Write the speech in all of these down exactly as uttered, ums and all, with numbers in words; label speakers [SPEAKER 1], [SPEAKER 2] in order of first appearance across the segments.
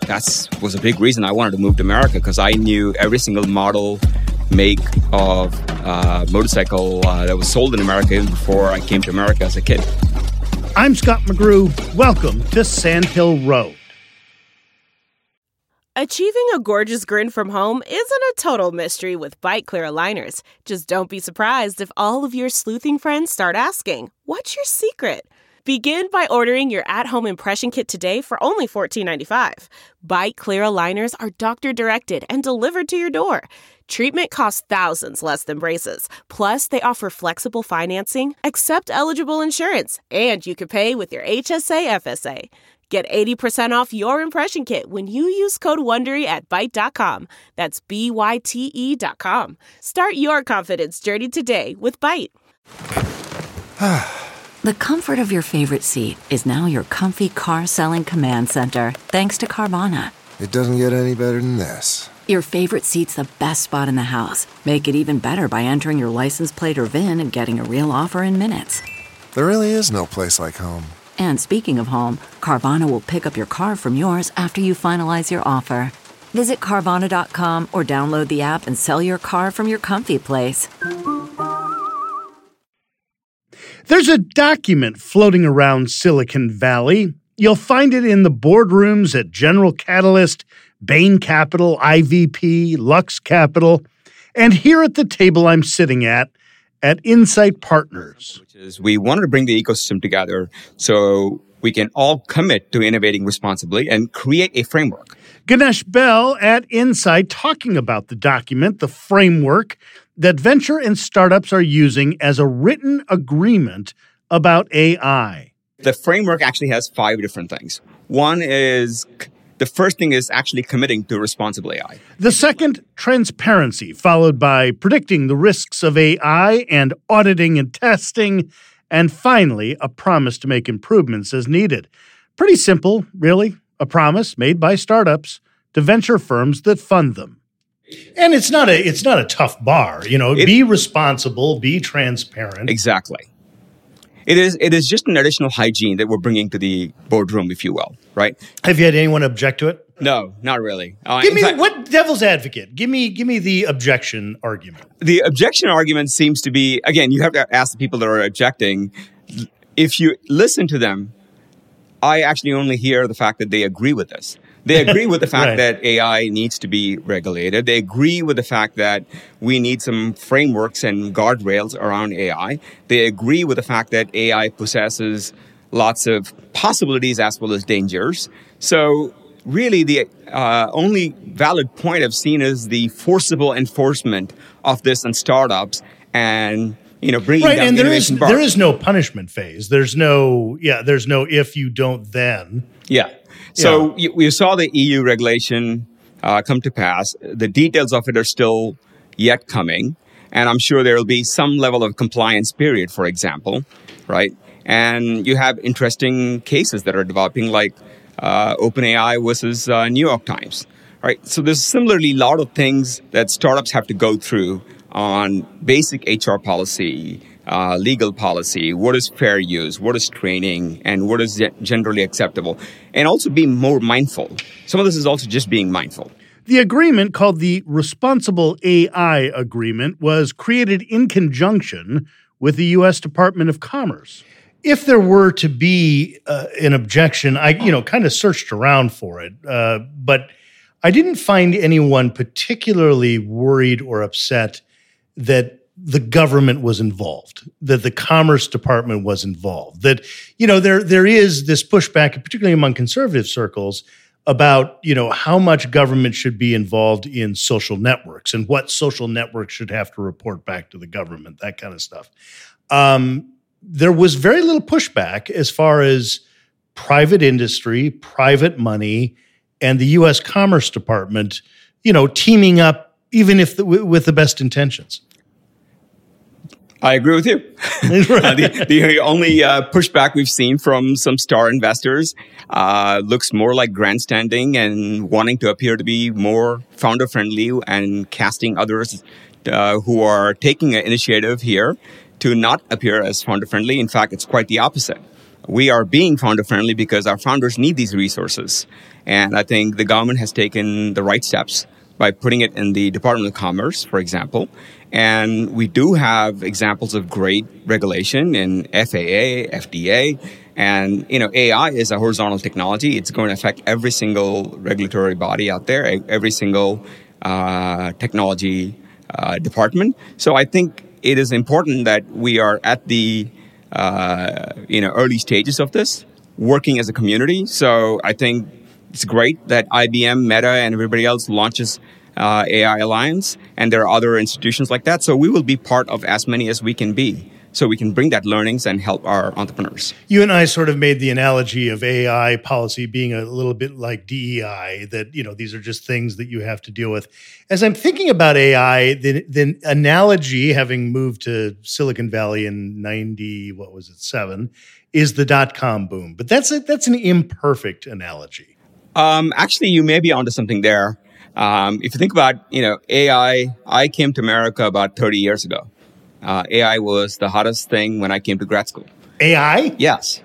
[SPEAKER 1] That was a big reason I wanted to move to America, because I knew every single model, make of uh, motorcycle uh, that was sold in America even before I came to America as a kid.
[SPEAKER 2] I'm Scott McGrew. Welcome to Sandhill Road.
[SPEAKER 3] Achieving a gorgeous grin from home isn't a total mystery with Byte Clear aligners. Just don't be surprised if all of your sleuthing friends start asking, "What's your secret?" Begin by ordering your at-home impression kit today for only fourteen ninety-five. Byte Clear aligners are doctor-directed and delivered to your door. Treatment costs thousands less than braces. Plus, they offer flexible financing, accept eligible insurance, and you can pay with your H S A F S A. Get eighty percent off your impression kit when you use code WONDERY at byte dot com. That's B Y T E dot com. Start your confidence journey today with Byte.
[SPEAKER 4] The comfort of your favorite seat is now your comfy car-selling command center, thanks to Carvana.
[SPEAKER 5] It doesn't get any better than this.
[SPEAKER 4] Your favorite seat's the best spot in the house. Make it even better by entering your license plate or V I N and getting a real offer in minutes.
[SPEAKER 5] There really is no place like home.
[SPEAKER 4] And speaking of home, Carvana will pick up your car from yours after you finalize your offer. Visit Carvana dot com or download the app and sell your car from your comfy place.
[SPEAKER 2] There's a document floating around Silicon Valley. You'll find it in the boardrooms at General Catalyst, Bain Capital, I V P, Lux Capital, and here at the table I'm sitting at, at Insight Partners.
[SPEAKER 1] Which is, we wanted to bring the ecosystem together so we can all commit to innovating responsibly and create a framework.
[SPEAKER 2] Ganesh Bell at Insight talking about the document, the framework that venture and startups are using as a written agreement about A I.
[SPEAKER 1] The framework actually has five different things. One is, the first thing is actually committing to responsible A I.
[SPEAKER 2] The second, transparency, followed by predicting the risks of A I and auditing and testing. And finally, a promise to make improvements as needed. Pretty simple, really. A promise made by startups to venture firms that fund them. And it's not a it's not a tough bar, you know, it, be responsible, be transparent.
[SPEAKER 1] Exactly. It is it is just an additional hygiene that we're bringing to the boardroom, if you will, right?
[SPEAKER 2] Have you had anyone object to it?
[SPEAKER 1] No, not really. Uh,
[SPEAKER 2] give me
[SPEAKER 1] fact,
[SPEAKER 2] what devil's advocate. Give me give me the objection argument.
[SPEAKER 1] The objection argument seems to be, again, you have to ask the people that are objecting. If you listen to them, I actually only hear the fact that they agree with this. They agree with the fact right. that A I needs to be regulated. They agree with the fact that we need some frameworks and guardrails around A I. They agree with the fact that A I possesses lots of possibilities as well as dangers. So really, the uh, only valid point I've seen is the forcible enforcement of this on startups and, you know, bringing
[SPEAKER 2] right,
[SPEAKER 1] down
[SPEAKER 2] and
[SPEAKER 1] the
[SPEAKER 2] there is
[SPEAKER 1] innovation bar.
[SPEAKER 2] There is no punishment phase. There's no, yeah, there's no if you don't then.
[SPEAKER 1] Yeah. So yeah. we saw the E U regulation uh, come to pass. The details of it are still yet coming. And I'm sure there will be some level of compliance period, for example, right? And you have interesting cases that are developing, like uh, OpenAI versus uh, New York Times, right? So there's similarly a lot of things that startups have to go through on basic H R policy, uh, legal policy, what is fair use, what is training, and what is generally acceptable, and also being more mindful. Some of this is also just being mindful.
[SPEAKER 2] The agreement, called the Responsible A I Agreement, was created in conjunction with the U S Department of Commerce. If there were to be uh, an objection, I you know kind of searched around for it, uh, but I didn't find anyone particularly worried or upset that the government was involved, that the Commerce Department was involved, that, you know, there there is this pushback, particularly among conservative circles, about, you know, how much government should be involved in social networks and what social networks should have to report back to the government, that kind of stuff. Um, there was very little pushback as far as private industry, private money, and the U S Commerce Department, you know, teaming up, even if the, with the best intentions.
[SPEAKER 1] I agree with you. uh, the, the only uh, pushback we've seen from some star investors uh, looks more like grandstanding and wanting to appear to be more founder-friendly and casting others uh, who are taking an initiative here to not appear as founder-friendly. In fact, it's quite the opposite. we are being founder-friendly because our founders need these resources. And I think the government has taken the right steps by putting it in the Department of Commerce, for example. And we do have examples of great regulation in F A A, F D A. And, you know, A I is a horizontal technology. It's going to affect every single regulatory body out there, every single uh, technology uh, department. So I think it is important that we are at the uh, you know early stages of this, working as a community. So I think it's great that I B M, Meta, and everybody else launches uh, A I Alliance, and there are other institutions like that. So we will be part of as many as we can be, so we can bring that learnings and help our entrepreneurs.
[SPEAKER 2] You and I sort of made the analogy of A I policy being a little bit like D E I, that, you know, these are just things that you have to deal with. As I'm thinking about A I, the, the analogy, having moved to Silicon Valley in ninety, what was it, seven, is the dot-com boom. But that's a, that's an imperfect analogy.
[SPEAKER 1] Um, actually, you may be onto something there. Um, if you think about, you know, A I, I came to America about thirty years ago. Uh, A I was the hottest thing when I came to grad school.
[SPEAKER 2] A I?
[SPEAKER 1] Yes.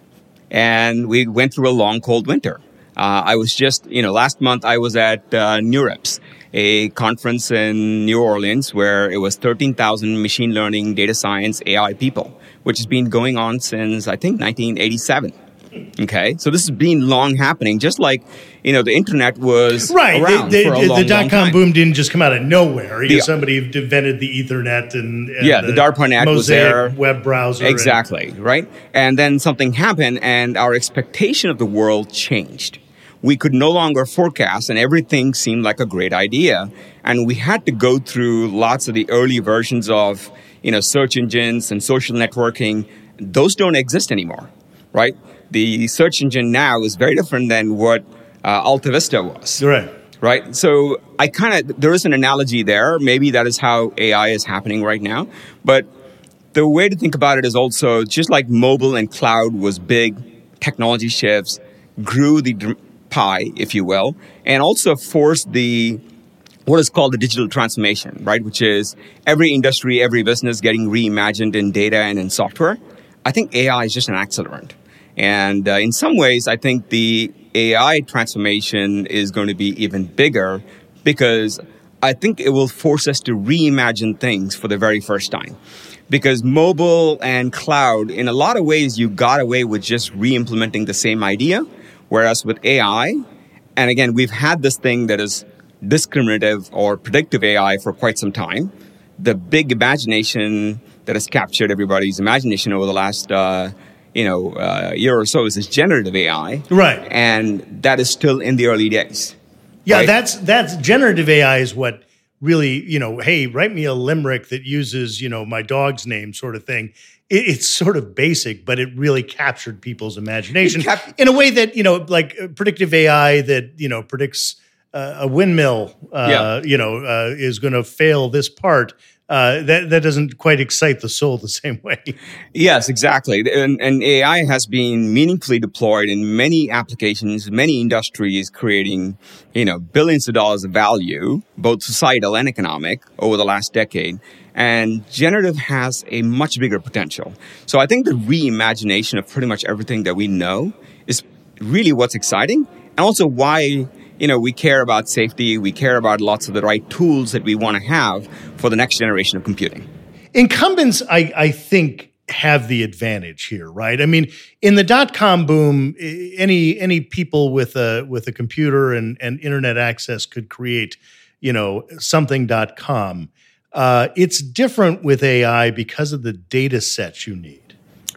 [SPEAKER 1] And we went through a long, cold winter. Uh, I was just, you know, last month I was at uh, NeurIPS, a conference in New Orleans where it was thirteen thousand machine learning, data science, A I people, which has been going on since, I think, nineteen eighty-seven. Okay, so this has been long happening, just like, you know, the internet was
[SPEAKER 2] right.
[SPEAKER 1] around
[SPEAKER 2] the, the,
[SPEAKER 1] for a
[SPEAKER 2] the,
[SPEAKER 1] long,
[SPEAKER 2] the dot-com
[SPEAKER 1] long
[SPEAKER 2] boom didn't just come out of nowhere. You know,
[SPEAKER 1] the,
[SPEAKER 2] somebody invented the Ethernet and, and
[SPEAKER 1] yeah, the, the DARPANET was there.
[SPEAKER 2] Web browser.
[SPEAKER 1] Exactly,
[SPEAKER 2] and,
[SPEAKER 1] right? And then something happened, and our expectation of the world changed. We could no longer forecast, and everything seemed like a great idea. And we had to go through lots of the early versions of, you know, search engines and social networking. Those don't exist anymore, right? The search engine now is very different than what uh, Alta Vista was.
[SPEAKER 2] Right.
[SPEAKER 1] Right. So I kind of, there is an analogy there. Maybe that is how A I is happening right now. But the way to think about it is also just like mobile and cloud was big technology shifts, grew the pie, if you will, and also forced the what is called the digital transformation, right? Which is every industry, every business getting reimagined in data and in software. I think A I is just an accelerant. And uh, in some ways, I think the A I transformation is going to be even bigger because I think it will force us to reimagine things for the very first time. Because mobile and cloud, in a lot of ways, you got away with just re-implementing the same idea. Whereas with A I, and again, we've had this thing that is discriminative or predictive A I for quite some time. The big imagination that has captured everybody's imagination over the last uh you know, uh, year or so is this generative A I.
[SPEAKER 2] Right.
[SPEAKER 1] And that is still in the early days.
[SPEAKER 2] Yeah,
[SPEAKER 1] right?
[SPEAKER 2] that's that's generative A I is what really, you know, hey, write me a limerick that uses, you know, my dog's name sort of thing. It, it's sort of basic, but it really captured people's imagination cap- in a way that, you know, like uh, predictive A I that, you know, predicts uh, a windmill, uh, yeah. you know, uh, is going to fail this part. Uh, that that doesn't quite excite the soul the same way.
[SPEAKER 1] Yes, exactly. And, and A I has been meaningfully deployed in many applications, many industries, creating, you know, billions of dollars of value, both societal and economic, over the last decade. And generative has a much bigger potential. So I think the reimagination of pretty much everything that we know is really what's exciting, and also why, you know, we care about safety. We care about lots of the right tools that we want to have for the next generation of computing.
[SPEAKER 2] Incumbents, I, I think, have the advantage here, right? I mean, in the dot-com boom, any any people with a with a computer and, and internet access could create, you know, something dot com. Uh, it's different with A I because of the data sets you need.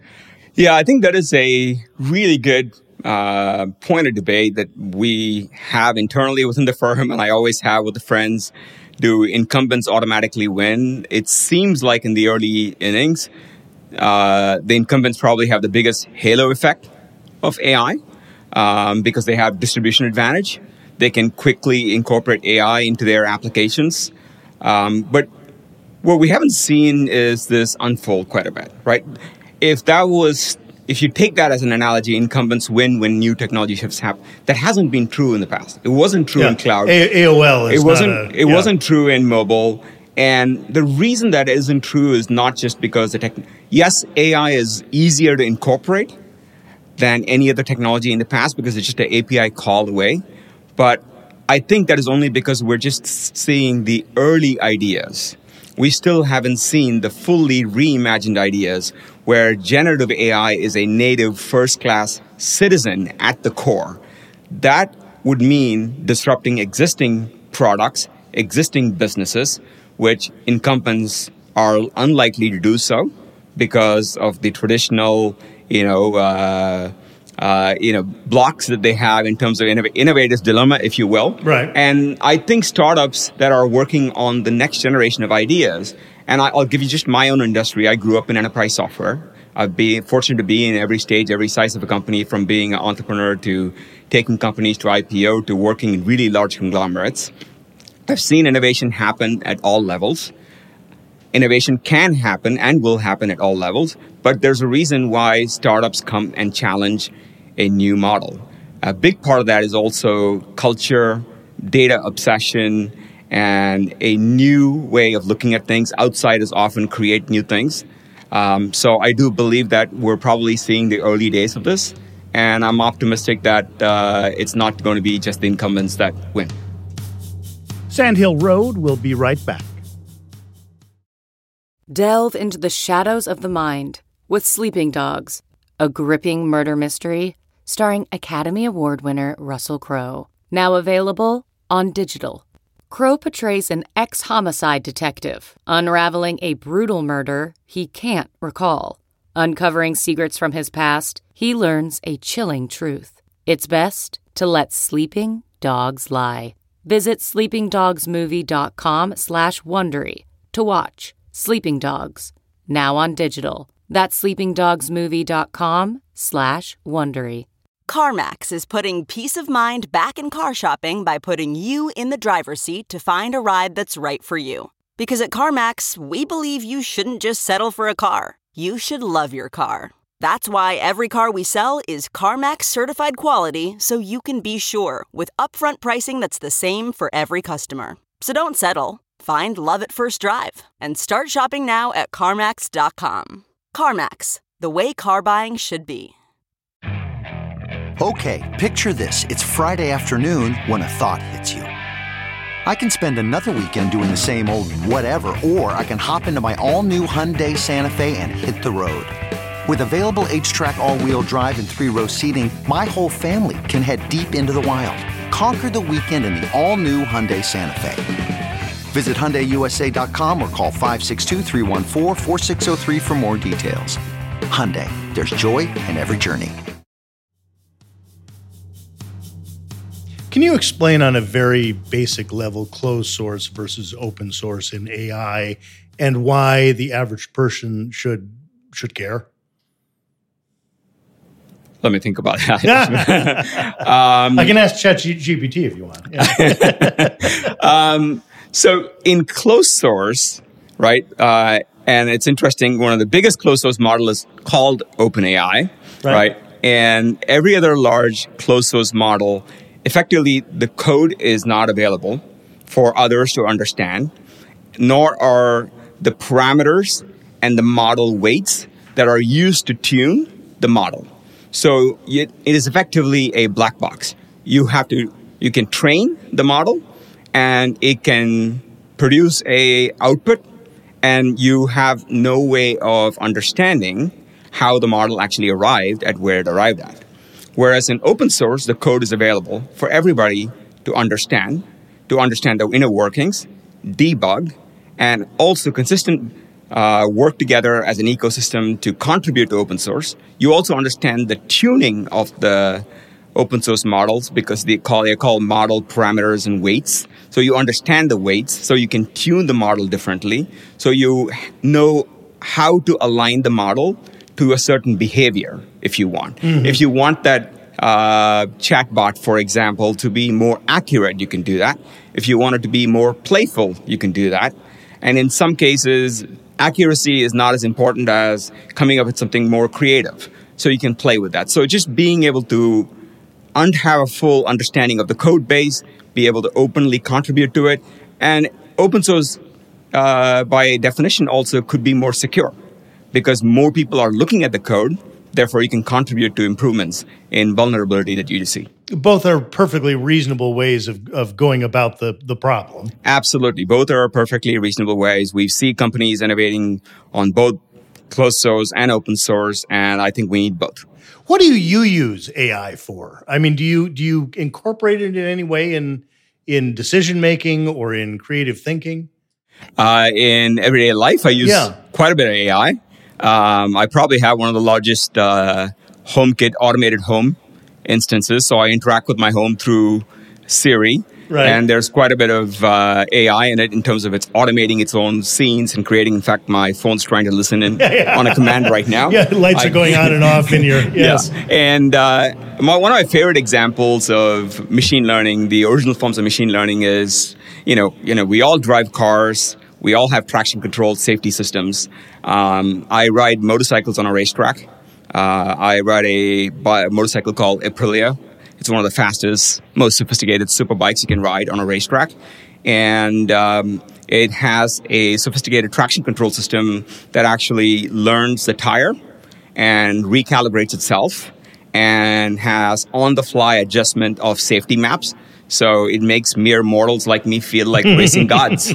[SPEAKER 1] Yeah, I think that is a really good Uh, point of debate that we have internally within the firm, and I always have with the friends. Do incumbents automatically win? It seems like in the early innings, uh, the incumbents probably have the biggest halo effect of A I um, because they have distribution advantage. They can quickly incorporate A I into their applications. Um, but what we haven't seen is this unfold quite a bit, right? If that was If you take that as an analogy, incumbents win when new technology shifts happen. That hasn't been true in the past. It wasn't true
[SPEAKER 2] yeah.
[SPEAKER 1] in cloud.
[SPEAKER 2] A- AOL is
[SPEAKER 1] it wasn't.
[SPEAKER 2] Not a,
[SPEAKER 1] it
[SPEAKER 2] yeah.
[SPEAKER 1] wasn't true in mobile. And the reason that isn't true is not just because the tech. Yes, A I is easier to incorporate, than any other technology in the past because it's just an A P I call away. But I think that is only because we're just seeing the early ideas. We still haven't seen the fully reimagined ideas where generative A I is a native first-class citizen at the core. That would mean disrupting existing products, existing businesses, which incumbents are unlikely to do so because of the traditional, you know, uh, uh, you know, blocks that they have in terms of innov- innovator's dilemma, if you will.
[SPEAKER 2] Right.
[SPEAKER 1] And I think startups that are working on the next generation of ideas, and I, I'll give you just my own industry. I grew up in enterprise software. I've been fortunate to be in every stage, every size of a company, from being an entrepreneur to taking companies to I P O to working in really large conglomerates. I've seen innovation happen at all levels. Innovation can happen and will happen at all levels, but there's a reason why startups come and challenge a new model. A big part of that is also culture, data obsession, and a new way of looking at things. Outsiders often create new things. Um, so I do believe that we're probably seeing the early days of this, and I'm optimistic that uh, it's not going to be just the incumbents that win.
[SPEAKER 2] Sandhill Road will be right back.
[SPEAKER 6] Delve into the shadows of the mind with Sleeping Dogs, a gripping murder mystery starring Academy Award winner Russell Crowe. Now available on digital. Crowe portrays an ex-homicide detective unraveling a brutal murder he can't recall. Uncovering secrets from his past, he learns a chilling truth. It's best to let sleeping dogs lie. Visit sleepingdogsmovie.com slash Wondery to watch Sleeping Dogs, now on digital. That's sleepingdogsmovie.com slash Wondery.
[SPEAKER 7] CarMax is putting peace of mind back in car shopping by putting you in the driver's seat to find a ride that's right for you. Because at CarMax, we believe you shouldn't just settle for a car. You should love your car. That's why every car we sell is CarMax certified quality, so you can be sure with upfront pricing that's the same for every customer. So don't settle. Find love at first drive and start shopping now at CarMax dot com. CarMax, the way car buying should be.
[SPEAKER 8] Okay, picture this. It's Friday afternoon when a thought hits you. I can spend another weekend doing the same old whatever, or I can hop into my all-new Hyundai Santa Fe and hit the road. With available H-Track all-wheel drive and three-row seating, my whole family can head deep into the wild. Conquer the weekend in the all-new Hyundai Santa Fe. Visit Hyundai U S A dot com or call five six two, three one four, four six zero three for more details. Hyundai, there's joy in every journey.
[SPEAKER 2] Can you explain on a very basic level closed source versus open source in A I and why the average person should should care?
[SPEAKER 1] Let me think about that. um,
[SPEAKER 2] I can ask ChatGPT if you want. Yeah.
[SPEAKER 1] um, so in closed source, right, uh, and it's interesting, one of the biggest closed source models is called OpenAI, right. right? And every other large closed source model, effectively the code is not available for others to understand, nor are the parameters and the model weights that are used to tune the model. So it is effectively a black box. You have to, you can train the model and it can produce a output, and you have no way of understanding how the model actually arrived at where it arrived at. Whereas in open source, the code is available for everybody to understand, to understand the inner workings, debug, and also consistent uh, work together as an ecosystem to contribute to open source. You also understand the tuning of the open source models because they call they call model parameters and weights. So you understand the weights, so you can tune the model differently. So you know how to align the model to a certain behavior, if you want. Mm-hmm. If you want that uh, chatbot, for example, to be more accurate, you can do that. If you want it to be more playful, you can do that. And in some cases, accuracy is not as important as coming up with something more creative. So you can play with that. So just being able to un- have a full understanding of the code base, be able to openly contribute to it. And open source, uh, by definition, also could be more secure because more people are looking at the code. Therefore, you can contribute to improvements in vulnerability that you see.
[SPEAKER 2] Both are perfectly reasonable ways of, of going about the, the problem.
[SPEAKER 1] Absolutely. Both are perfectly reasonable ways. We see companies innovating on both closed source and open source, and I think we need both.
[SPEAKER 2] What do you use A I for? I mean, do you do you incorporate it in any way in in decision making or in creative thinking?
[SPEAKER 1] Uh, in everyday life, I use
[SPEAKER 2] yeah.
[SPEAKER 1] quite a bit of A I. Um, I probably have one of the largest uh, HomeKit automated home instances, so I interact with my home through Siri.
[SPEAKER 2] Right.
[SPEAKER 1] And there's quite a bit of uh, A I in it in terms of it's automating its own scenes and creating. In fact, my phone's trying to listen in yeah, yeah. on a command right now.
[SPEAKER 2] Yeah, lights I, are going on and off in your, yes.
[SPEAKER 1] Yeah. And uh, my, one of my favorite examples of machine learning, the original forms of machine learning is, you know, you know, we all drive cars. We all have traction control safety systems. Um, I ride motorcycles on a racetrack. Uh, I ride a, a motorcycle called Aprilia. It's one of the fastest, most sophisticated super bikes you can ride on a racetrack. And um, it has a sophisticated traction control system that actually learns the tire and recalibrates itself and has on-the-fly adjustment of safety maps. So it makes mere mortals like me feel like racing gods.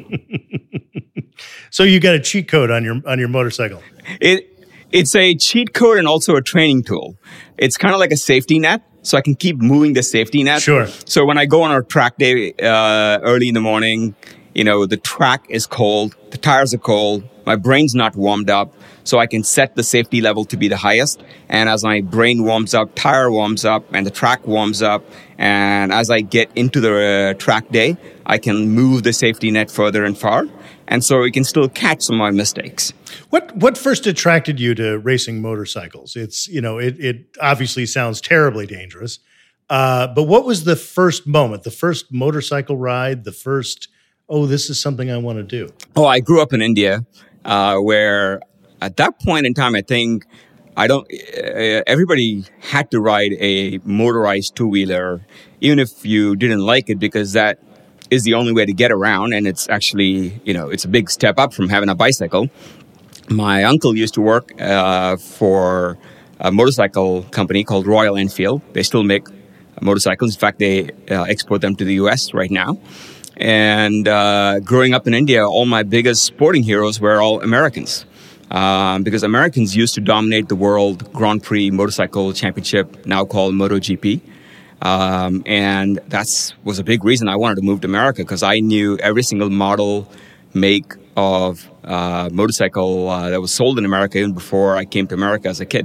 [SPEAKER 2] So you got a cheat code on your on your motorcycle.
[SPEAKER 1] It It's a cheat code and also a training tool. It's kind of like a safety net. So I can keep moving the safety net.
[SPEAKER 2] Sure.
[SPEAKER 1] So when I go on a track day uh, early in the morning, you know, the track is cold, the tires are cold, my brain's not warmed up, so I can set the safety level to be the highest. And as my brain warms up, tire warms up, and the track warms up, and as I get into the uh, track day, I can move the safety net further and far. And so we can still catch some of my mistakes.
[SPEAKER 2] What what first attracted you to racing motorcycles? It's, you know, it, it obviously sounds terribly dangerous. Uh, but what was the first moment, the first motorcycle ride, the first, oh, this is something I want to do?
[SPEAKER 1] Oh, I grew up in India, uh, where at that point in time, I think I don't, uh, everybody had to ride a motorized two-wheeler, even if you didn't like it, because that is the only way to get around, and it's actually, you know, it's a big step up from having a bicycle. My uncle used to work uh, for a motorcycle company called Royal Enfield. They still make motorcycles. In fact, they uh, export them to the U S right now. And uh, growing up in India, all my biggest sporting heroes were all Americans. Um, because Americans used to dominate the World Grand Prix Motorcycle Championship, now called MotoGP. Um, and that was a big reason I wanted to move to America, because I knew every single model, make of uh, motorcycle uh, that was sold in America even before I came to America as a kid.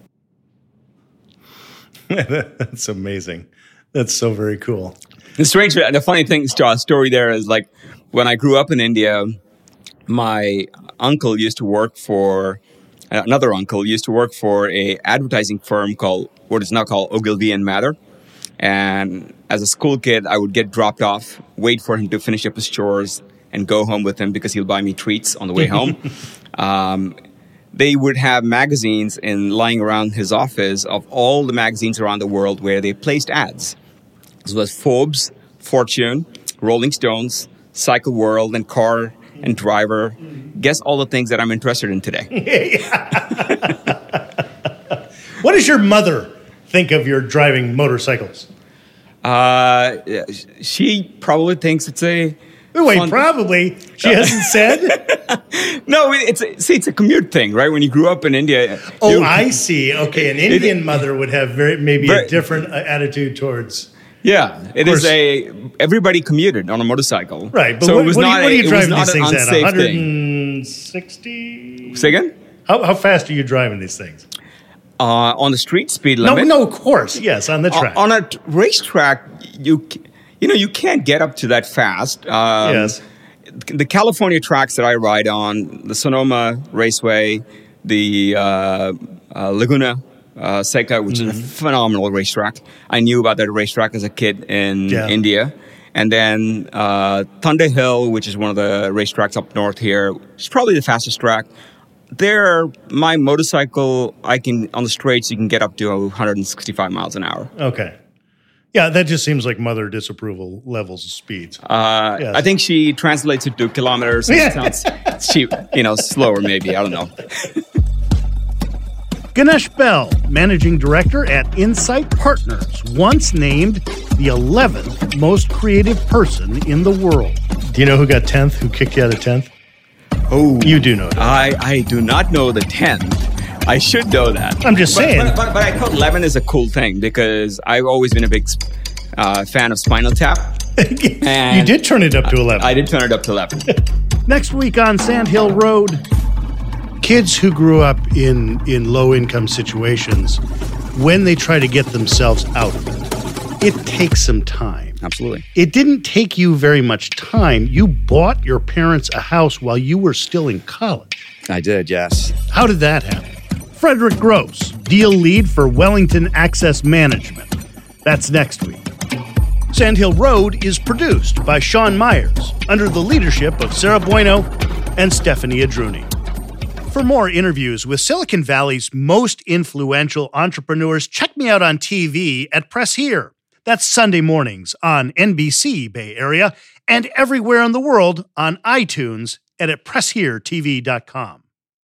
[SPEAKER 2] That's amazing. That's so very cool.
[SPEAKER 1] The strange, the funny thing, story there is, like, when I grew up in India, my uncle used to work for, another uncle used to work for a advertising firm called, what is now called Ogilvy and Mather. And as a school kid, I would get dropped off, wait for him to finish up his chores, and go home with him because he'll buy me treats on the way home. um, they would have magazines in lying around his office of all the magazines around the world where they placed ads. This was Forbes, Fortune, Rolling Stones, Cycle World, and Car and Driver. Guess all the things that I'm interested in today.
[SPEAKER 2] What does your mother think of your driving motorcycles?
[SPEAKER 1] Uh, she probably thinks it's a
[SPEAKER 2] Wait,
[SPEAKER 1] fun...
[SPEAKER 2] probably. She hasn't said?
[SPEAKER 1] No, it's a, see, it's a commute thing, right? When you grew up in India.
[SPEAKER 2] Oh,
[SPEAKER 1] you,
[SPEAKER 2] I see. Okay, an Indian
[SPEAKER 1] it,
[SPEAKER 2] mother would have very maybe
[SPEAKER 1] very,
[SPEAKER 2] a different attitude towards.
[SPEAKER 1] Yeah, it is a everybody commuted on a motorcycle,
[SPEAKER 2] right? But
[SPEAKER 1] so
[SPEAKER 2] what,
[SPEAKER 1] it was
[SPEAKER 2] what,
[SPEAKER 1] not
[SPEAKER 2] what are you
[SPEAKER 1] a,
[SPEAKER 2] driving
[SPEAKER 1] these
[SPEAKER 2] things at? one hundred sixty.
[SPEAKER 1] Say again?
[SPEAKER 2] How, how fast are you driving these things?
[SPEAKER 1] Uh, on the street speed limit?
[SPEAKER 2] No, no, of course, yes, on the track.
[SPEAKER 1] Uh, on a t- racetrack, you you know you can't get up to that fast. Um,
[SPEAKER 2] yes.
[SPEAKER 1] The California tracks that I ride on, the Sonoma Raceway, the uh, uh, Laguna uh, Seca, which mm-hmm. is a phenomenal racetrack. I knew about that racetrack as a kid in
[SPEAKER 2] yeah.
[SPEAKER 1] India. And then uh, Thunder Hill, which is one of the racetracks up north here, it's probably the fastest track. There, my motorcycle, I can on the straights, you can get up to one hundred sixty-five miles an hour.
[SPEAKER 2] Okay. Yeah, that just seems like mother disapproval levels of speeds.
[SPEAKER 1] Uh,
[SPEAKER 2] yes.
[SPEAKER 1] I think she translates it to kilometers. And it sounds cheap, you know, slower maybe. I don't know.
[SPEAKER 2] Ganesh Bell, managing director at Insight Partners, once named the eleventh most creative person in the world. Do you know who got tenth? Who kicked you out of tenth?
[SPEAKER 1] Oh,
[SPEAKER 2] you do know that.
[SPEAKER 1] I, I do not know the tenth. I should know that.
[SPEAKER 2] I'm just
[SPEAKER 1] but,
[SPEAKER 2] saying.
[SPEAKER 1] But, but, but I thought eleven is a cool thing because I've always been a big uh, fan of Spinal Tap.
[SPEAKER 2] You did turn it up to eleven.
[SPEAKER 1] I, I did turn it up to eleven.
[SPEAKER 2] Next week on Sand Hill Road, kids who grew up in, in low-income situations, when they try to get themselves out of it, it takes some time.
[SPEAKER 1] Absolutely.
[SPEAKER 2] It didn't take you very much time. You bought your parents a house while you were still in college.
[SPEAKER 1] I did, yes.
[SPEAKER 2] How did that happen? Frederick Gross, deal lead for Wellington Access Management. That's next week. Sand Hill Road is produced by Sean Myers under the leadership of Sarah Bueno and Stephanie Adruni. For more interviews with Silicon Valley's most influential entrepreneurs, check me out on T V at Press Here. That's Sunday mornings on N B C Bay Area and everywhere in the world on iTunes and at press here t v dot com.